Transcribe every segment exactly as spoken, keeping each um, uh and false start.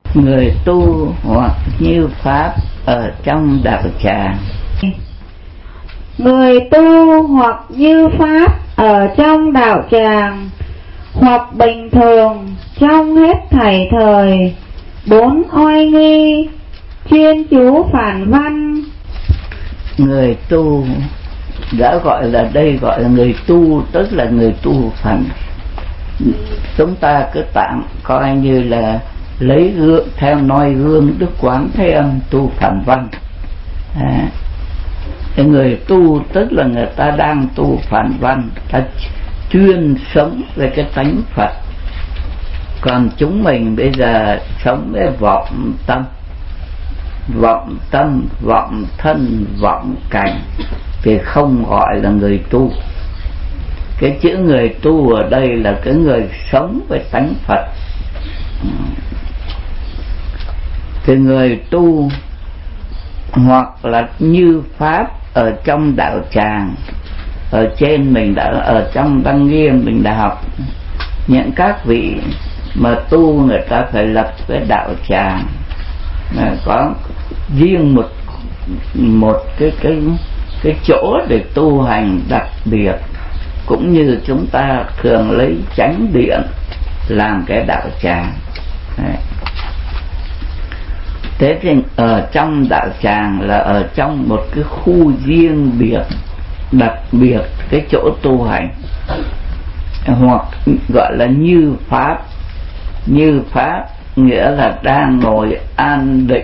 Người tu hoặc như pháp ở trong đạo tràng. Người tu hoặc như pháp ở trong đạo tràng, hoặc bình thường trong hết thảy thời, bốn oai nghi, chuyên chú phản văn. Người tu đã gọi là đây gọi là người tu, tức là người tu phản. Chúng ta cứ tạm coi như là lấy gương, theo noi gương Đức Quán Thế Âm tu phản văn. À, người tu tức là người ta đang tu phản văn, ta chuyên sống về cái tánh Phật. Còn chúng mình bây giờ sống với vọng tâm, vọng tâm, vọng thân, vọng cảnh thì không gọi là người tu. Cái chữ người tu ở đây là cái người sống với tánh Phật. Thì người tu hoặc là như pháp ở trong đạo tràng. Ở trên mình đã, ở trong Đăng Nghiêm mình đã học những các vị mà tu người ta phải lập cái đạo tràng, có riêng một một cái cái cái chỗ để tu hành đặc biệt, cũng như chúng ta thường lấy chánh điện làm cái đạo tràng. Đấy. Thế thì ở trong đạo tràng là ở trong một cái khu riêng biệt, đặc biệt cái chỗ tu hành, hoặc gọi là như pháp. Như pháp nghĩa là đang ngồi an định,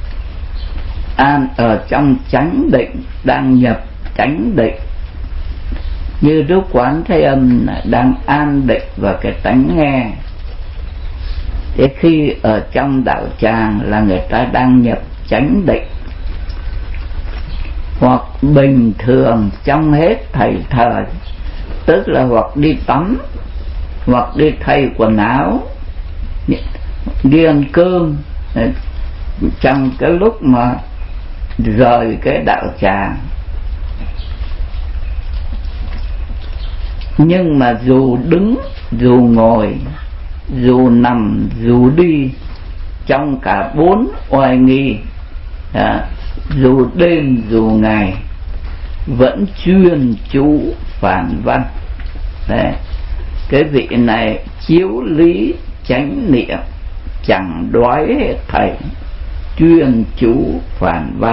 an ở trong chánh định, đang nhập chánh định. Như Đức Quán Thế Âm đang an định vào cái tánh nghe. Thế khi ở trong đạo tràng là người ta đang nhập chánh định. Hoặc bình thường trong hết thảy thời, tức là hoặc đi tắm, hoặc đi thay quần áo, đi ăn cơm, trong cái lúc mà rời cái đạo tràng. Nhưng mà dù đứng, dù ngồi, dù nằm, dù đi, trong cả bốn oai nghi, à, dù đêm dù ngày, vẫn chuyên chú phản văn. Đấy. Cái vị này chiếu lý chánh niệm, chẳng đoái hết thảy, chuyên chú phản văn.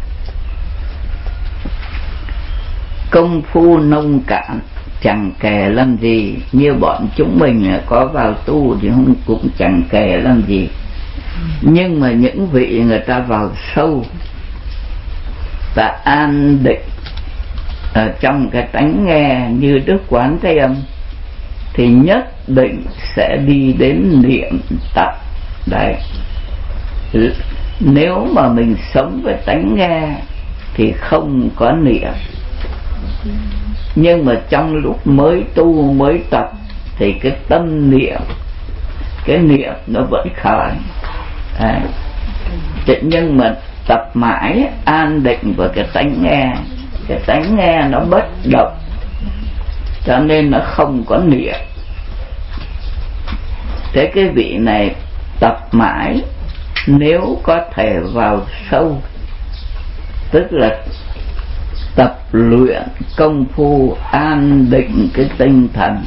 Công phu nông cạn chẳng kể làm gì. Như bọn chúng mình có vào tu thì không cũng chẳng kể làm gì. Nhưng mà những vị người ta vào sâu và an định ở trong cái tánh nghe như Đức Quán Thế Âm thì nhất định sẽ đi đến niệm tập. Đấy. Nếu mà mình sống với tánh nghe thì không có niệm. Nhưng mà trong lúc mới tu mới tập thì cái tâm niệm, cái niệm nó vẫn khởi. À, nhưng mà tập mãi an định vào cái tánh nghe, cái tánh nghe nó bất động, cho nên nó không có niệm. Thế cái vị này tập mãi, nếu có thể vào sâu, tức là tập luyện công phu an định cái tinh thần,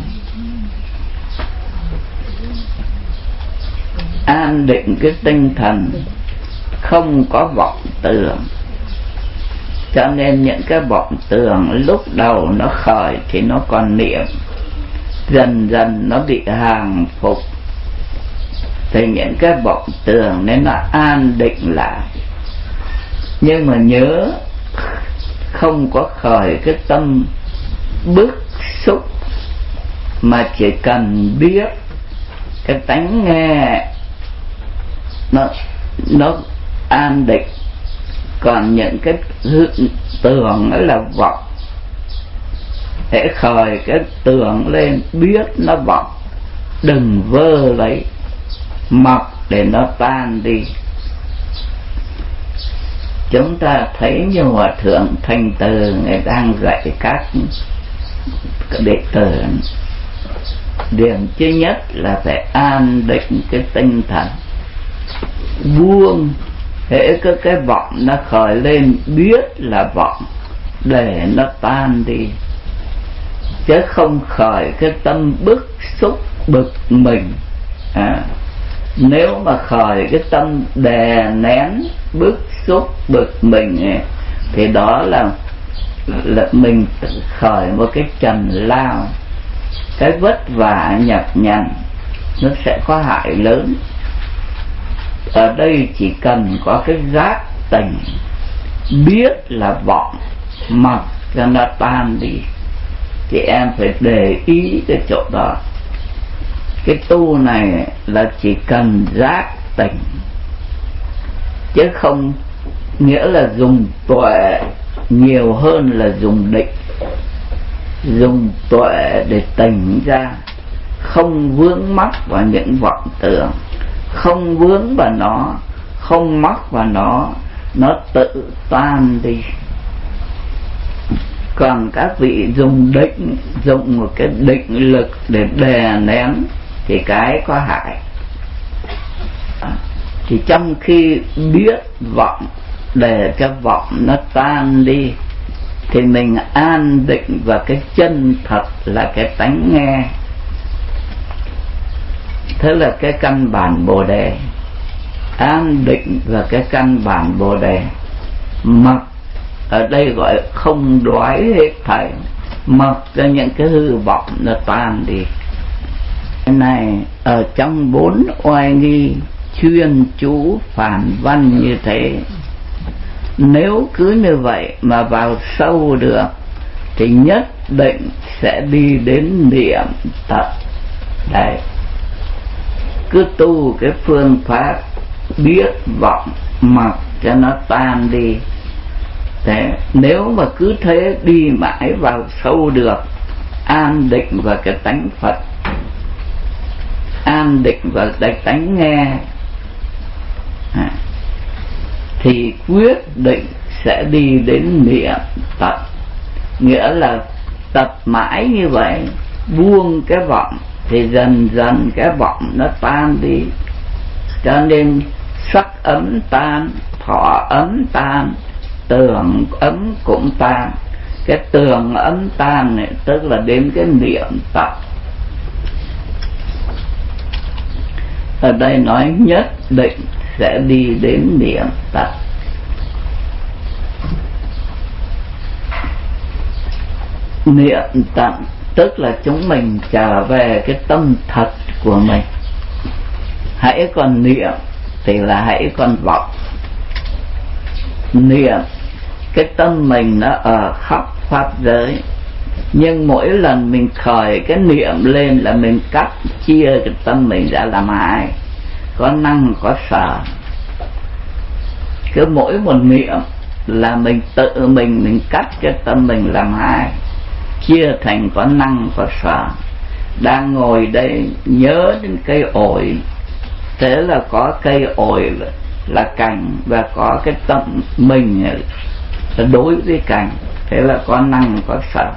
an định cái tinh thần, không có vọng tưởng. Cho nên những cái vọng tưởng lúc đầu nó khởi thì nó còn niệm, dần dần nó bị hàng phục thì những cái vọng tưởng nên nó an định lại. Nhưng mà nhớ không có khởi cái tâm bức xúc, mà chỉ cần biết cái tánh nghe nó nó an định. Còn những cái tưởng là vọng, hễ khởi cái tưởng lên biết nó vọng, đừng vơ lấy, mặc để nó tan đi. Chúng ta thấy như Hòa Thượng Thanh Từ người đang dạy các đệ tử, điểm thứ nhất là phải an định cái tinh thần. buông hễ có cái vọng nó khởi lên, biết là vọng để nó tan đi, chứ không khởi cái tâm bức xúc bực mình. à, Nếu mà khởi cái tâm đè nén bức xúc bực mình ấy, thì đó là, là mình khởi một cái trần lao, cái vất vả nhọc nhằn, nó sẽ có hại lớn. Ở đây chỉ cần có cái giác tỉnh, biết là vọng, mặc cho nó tan đi. Chị em phải để ý cái chỗ đó. Cái tu này là chỉ cần giác tỉnh, chứ không nghĩa là dùng tuệ nhiều hơn là dùng định. Dùng tuệ để tỉnh ra, không vướng mắc vào những vọng tưởng, không vướng vào nó, không mắc vào nó, nó tự tan đi. Còn các vị dùng định, dùng một cái định lực để đè nén thì cái có hại. Thì trong khi biết vọng để cho vọng nó tan đi, thì mình an định vào cái chân thật là cái tánh nghe. Thế là cái căn bản Bồ Đề. An định vào cái căn bản Bồ Đề. Mặc ở đây gọi không đoái hết thảy, mặc cho những cái hư vọng nó tan đi. Cái này ở trong bốn oai nghi chuyên chú phản văn như thế, nếu cứ như vậy mà vào sâu được thì nhất định sẽ đi đến niệm tận. Đấy, cứ tu cái phương pháp biết vọng mặc cho nó tan đi. Thế nếu mà cứ thế đi mãi vào sâu được, an định vào cái tánh Phật, an định vào cái tánh nghe, à, thì quyết định sẽ đi đến niệm tận. Nghĩa là tập mãi như vậy, buông cái vọng thì dần dần cái vọng nó tan đi. Cho nên sắc ấm tan, thọ ấm tan, tưởng ấm cũng tan. Cái tưởng ấm tan này tức là đến cái niệm tận. Ở đây nói nhất định sẽ đi đến niệm tận. Niệm tận tức là chúng mình trở về cái tâm thật của mình. Hãy còn niệm thì là hãy còn vọng. Niệm, cái tâm mình nó ở khắp pháp giới, nhưng mỗi lần mình khởi cái niệm lên là mình cắt chia cái tâm mình ra làm hai, có năng có sở. Cứ mỗi một niệm là mình tự mình mình cắt cái tâm mình làm hai, chia thành có năng có sở. Đang ngồi đây nhớ đến cây ổi, thế là có cây ổi là cành, và có cái tâm mình là đối với cành, thế là có năng có sở.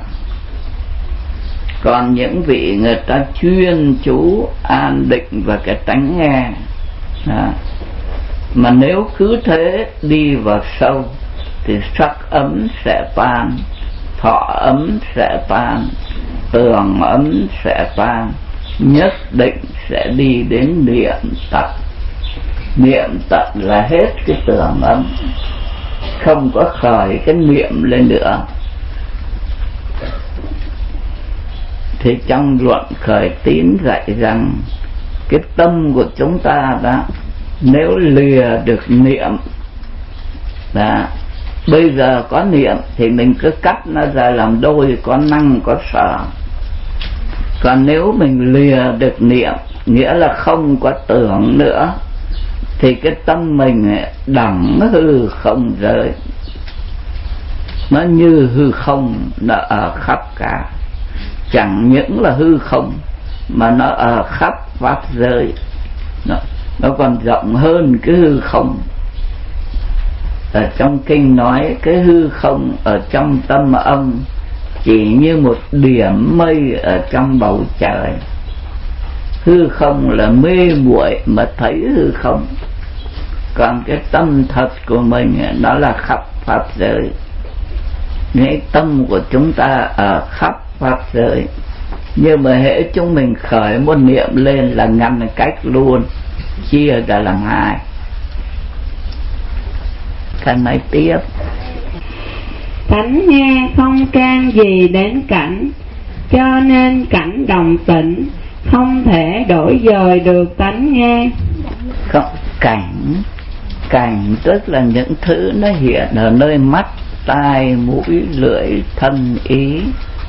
Còn những vị người ta chuyên chú an định và cái tánh nghe, à, mà nếu cứ thế đi vào sâu thì sắc ấm sẽ tan, thọ ấm sẽ tan, tưởng ấm sẽ tan, nhất định sẽ đi đến niệm tận. Niệm tận là hết cái tưởng ấm, không có khởi cái niệm lên nữa. Thì trong luận khởi tín dạy rằng cái tâm của chúng ta đó, nếu lìa được niệm đó, bây giờ có niệm thì mình cứ cắt nó ra làm đôi, có năng có sở. Còn nếu mình lìa được niệm, nghĩa là không có tưởng nữa, thì cái tâm mình đẳng hư không giới, nó như hư không, nó ở khắp cả. Chẳng những là hư không mà nó ở khắp pháp giới, nó, nó còn rộng hơn cái hư không. Ở trong kinh nói cái hư không ở trong tâm âm chỉ như một điểm mây ở trong bầu trời. Hư không là mê muội mà thấy hư không, Còn cái tâm thật của mình nó là khắp pháp giới. Cái tâm của chúng ta ở khắp pháp giới, nhưng mà hễ chúng mình khởi một niệm lên là ngăn cách luôn, chia ra làm hai. Cảnh này tiếp. Tánh nghe không can gì đến cảnh, cho nên cảnh đồng tĩnh, không thể đổi dời được tánh nghe. Không, cảnh cảnh tức là những thứ nó hiện ở nơi mắt, tai, mũi, lưỡi, thân, ý.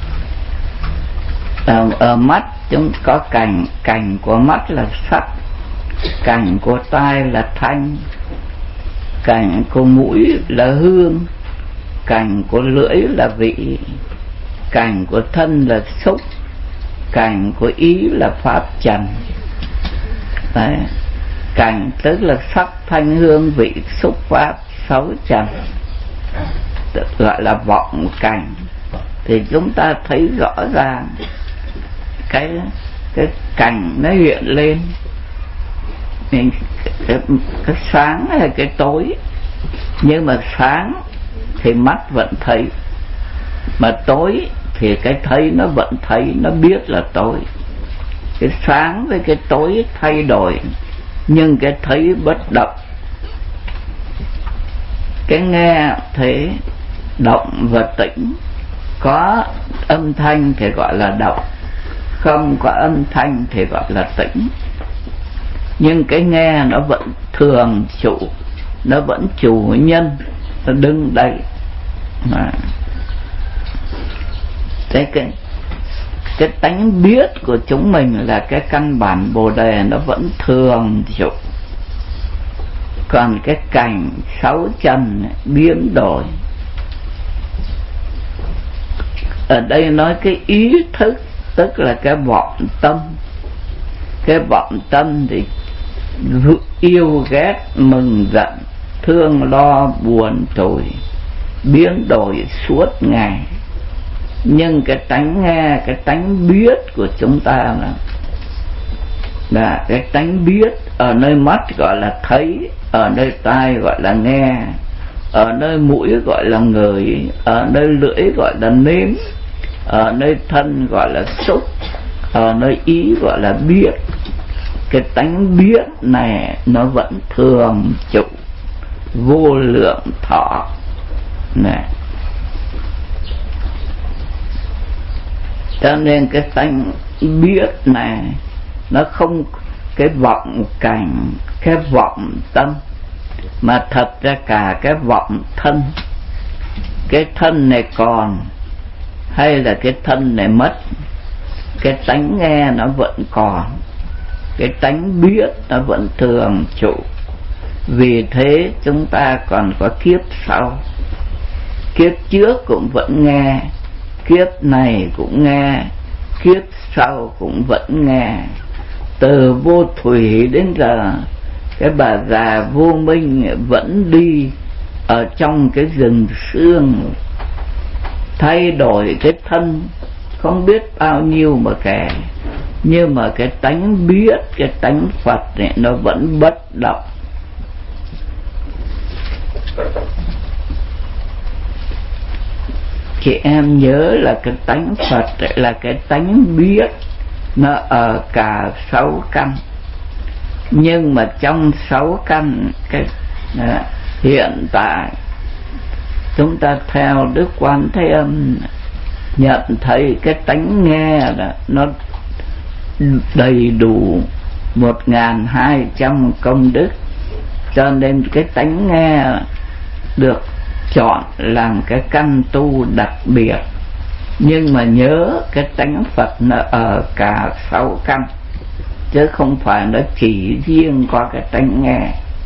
Ở, ở mắt chúng có cảnh, cảnh của mắt là sắc, cảnh của tai là thanh, cảnh của mũi là hương, cảnh của lưỡi là vị, cảnh của thân là xúc, cảnh của ý là pháp trần. Đấy. Cảnh tức là sắc, thanh, hương, vị, xúc, pháp, sáu trần, gọi là vọng cảnh. Thì chúng ta thấy rõ ràng cái cái cảnh nó hiện lên, cái, cái, cái sáng hay cái tối. Nhưng mà sáng thì mắt vẫn thấy, mà tối thì cái thấy nó vẫn thấy, nó biết là tối. Cái sáng với cái tối thay đổi, nhưng cái thấy bất động. Cái nghe thế động và tĩnh, có âm thanh thì gọi là động, không có âm thanh thì gọi là tĩnh. Nhưng cái nghe nó vẫn thường chủ, nó vẫn chủ nhân, nó đứng đây mà. Cái, cái, cái tánh biết của chúng mình là cái căn bản Bồ Đề, nó vẫn thường trụ. Còn cái cảnh sáu trần biến đổi. Ở đây nói cái ý thức, tức là cái vọng tâm. Cái vọng tâm thì yêu ghét, mừng giận, thương lo, buồn tủi, biến đổi suốt ngày. Nhưng cái tánh nghe, cái tánh biết của chúng ta là, là cái tánh biết. Ở nơi mắt gọi là thấy, ở nơi tai gọi là nghe, ở nơi mũi gọi là ngửi, ở nơi lưỡi gọi là nếm, ở nơi thân gọi là xúc, ở nơi ý gọi là biết. Cái tánh biết này nó vẫn thường trụ, vô lượng thọ này. Cho nên cái tánh biết này nó không cái vọng cảnh, cái vọng tâm, mà thật ra cả cái vọng thân. Cái thân này còn hay là cái thân này mất, cái tánh nghe nó vẫn còn, cái tánh biết nó vẫn thường trụ. Vì thế chúng ta còn có kiếp sau. Kiếp trước cũng vẫn nghe, kiếp này cũng nghe, kiếp sau cũng vẫn nghe. Từ vô thủy đến giờ, cái bà già vô minh vẫn đi ở trong cái rừng sương, thay đổi cái thân không biết bao nhiêu mà kể. Nhưng mà cái tánh biết, cái tánh Phật này nó vẫn bất động. Chị em nhớ là cái tánh Phật là cái tánh biết, nó ở cả sáu căn. Nhưng mà trong sáu căn cái à, hiện tại chúng ta theo Đức Quan Thế Âm nhận thấy cái tánh nghe là nó đầy đủ một ngàn hai trăm công đức. Cho nên cái tánh nghe được chọn làm cái căn tu đặc biệt. Nhưng mà nhớ cái tánh Phật nó ở cả sáu căn, chứ không phải nó chỉ riêng qua cái tánh nghe.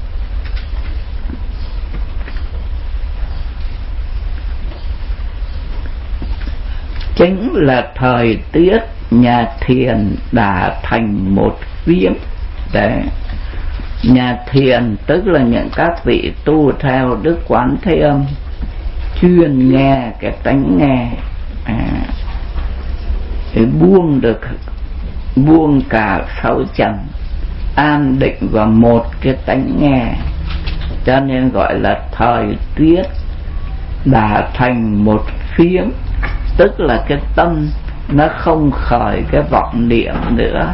Chính là thời tiết nhà thiền đã thành một viếng. Đấy. Nhà thiền tức là những các vị tu theo Đức Quán Thế Âm chuyên nghe cái tánh nghe, à, để buông được, buông cả sáu trần, an định vào một cái tánh nghe. cho nên gọi là thời tiết đã thành một phiếm, tức là cái tâm nó không khởi cái vọng niệm nữa.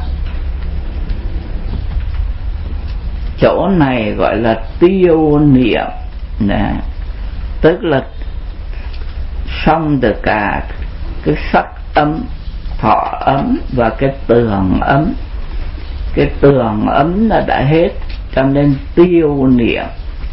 Chỗ này gọi là tiêu niệm nè, tức là xong từ cả cái sắc ấm, thọ ấm và cái tường ấm. Cái tường ấm là đã hết, cho nên tiêu niệm.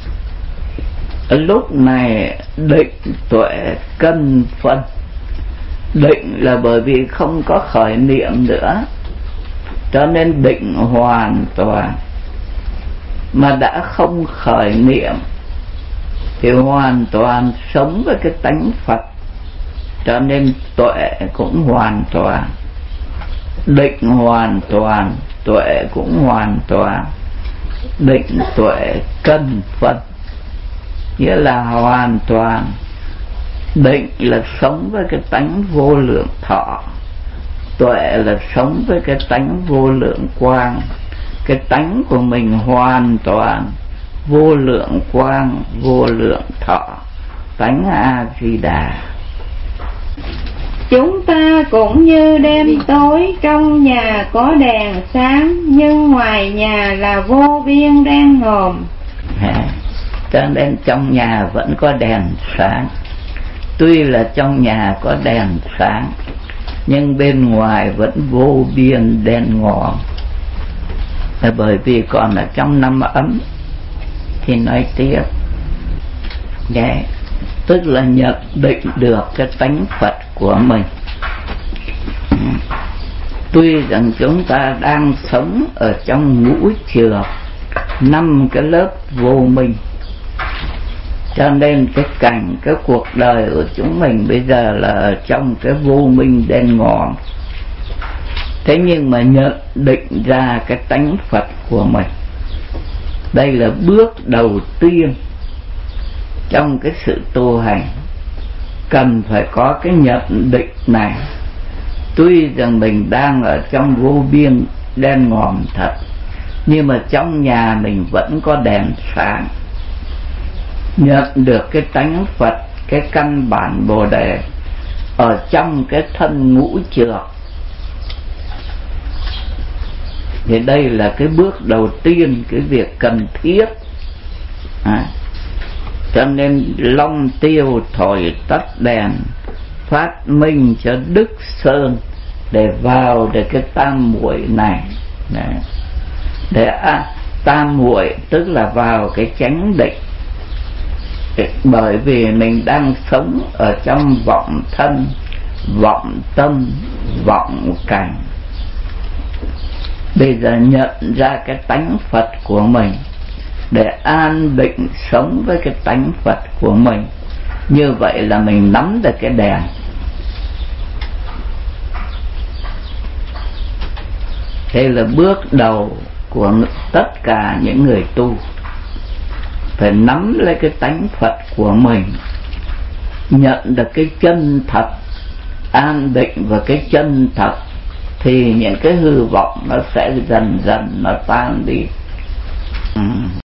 Lúc này định tuệ cân phân. Định là bởi vì không có khởi niệm nữa, cho nên định hoàn toàn. Mà đã không khởi niệm thì hoàn toàn sống với cái tánh Phật, cho nên tuệ cũng hoàn toàn. Định hoàn toàn, tuệ cũng hoàn toàn. Định tuệ cân phân, nghĩa là hoàn toàn. Định là sống với cái tánh vô lượng thọ, tuệ là sống với cái tánh vô lượng quang. Cái tánh của mình hoàn toàn vô lượng quang, vô lượng thọ, tánh A Di Đà. Chúng ta cũng như đêm tối, trong nhà có đèn sáng, nhưng ngoài nhà là vô biên đen ngòm. À, cho nên trong nhà vẫn có đèn sáng. Tuy là trong nhà có đèn sáng, nhưng bên ngoài vẫn vô biên đen ngòm. Là bởi vì còn ở trong năm ấm. Thì nói tiếp, yeah, tức là nhận định được cái tánh Phật của mình. Tuy rằng chúng ta đang sống ở trong ngũ trược, năm cái lớp vô minh, cho nên cái cảnh, cái cuộc đời của chúng mình bây giờ là ở trong cái vô minh đen ngòm. Thế nhưng mà nhận định ra cái tánh Phật của mình, đây là bước đầu tiên trong cái sự tu hành. Cần phải có cái nhận định này. Tuy rằng mình đang ở trong vô biên đen ngòm thật, nhưng mà trong nhà mình vẫn có đèn sáng. Nhận được cái tánh Phật, cái căn bản Bồ Đề ở trong cái thân ngũ trược, thì đây là cái bước đầu tiên, cái việc cần thiết. À, cho nên long tiêu thổi tắt đèn, phát minh cho Đức Sơn để vào để cái tam muội này. Đấy. Để à, tam muội tức là vào cái chánh định. Bởi vì mình đang sống ở trong vọng thân, vọng tâm, vọng cảnh. Bây giờ nhận ra cái tánh Phật của mình, để an định sống với cái tánh Phật của mình. Như vậy là mình nắm được cái đèn. Đây là bước đầu của tất cả những người tu. Phải nắm lấy cái tánh Phật của mình, nhận được cái chân thật, an định vào cái chân thật, thì những cái hư vọng nó sẽ dần dần nó tan đi. Ừ.